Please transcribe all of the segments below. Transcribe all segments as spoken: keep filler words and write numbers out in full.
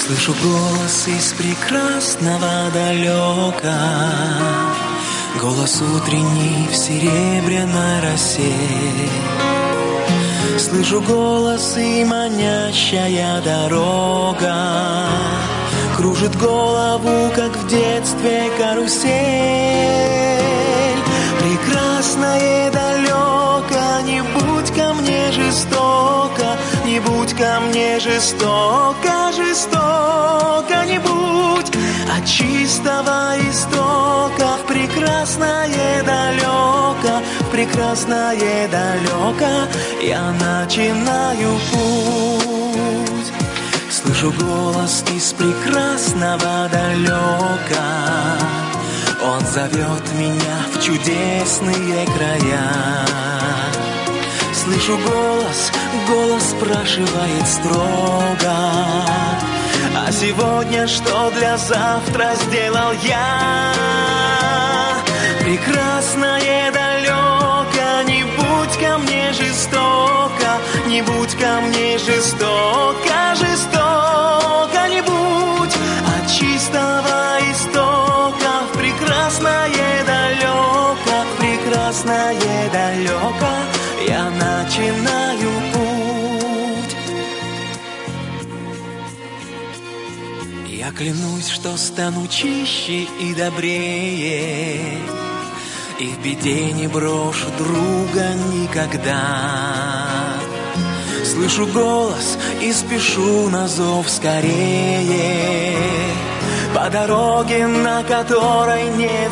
Слышу голос из прекрасного далека, голос утренний в серебряной росе. Слышу голос и манящая дорога кружит голову, как в детстве карусель. Прекрасное далеко, не будь ко мне жестоко, не будь ко мне жестоко, жестоко не будь. От чистого истока в прекрасное далеко, в прекрасное далеко я начинаю путь. Слышу голос из прекрасного далека, он зовет меня в чудесные края. Слышу голос, голос спрашивает строго: а сегодня что для завтра сделал я? Прекрасное далеко, не будь ко мне жестоко, не будь ко мне жестоко, жестоко не будь. От чистого истока в прекрасное далеко, в прекрасное далеко я начинаю путь. Я клянусь, что стану чище и добрее, и в беде не брошу друга никогда. Слышу голос и спешу на зов скорее, по дороге, на которой нет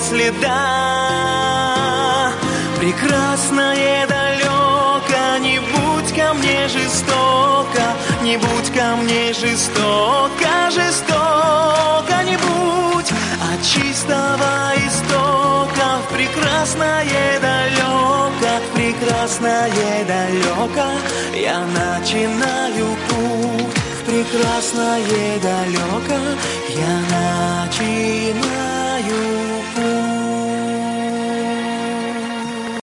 следа. Прекрасное далеко, не будь ко мне жестоко, не будь ко мне жестоко, жестоко не будь. От чистого истока в прекрасное далеко, в прекрасное далеко я начинаю путь. В прекрасное далеко я начинаю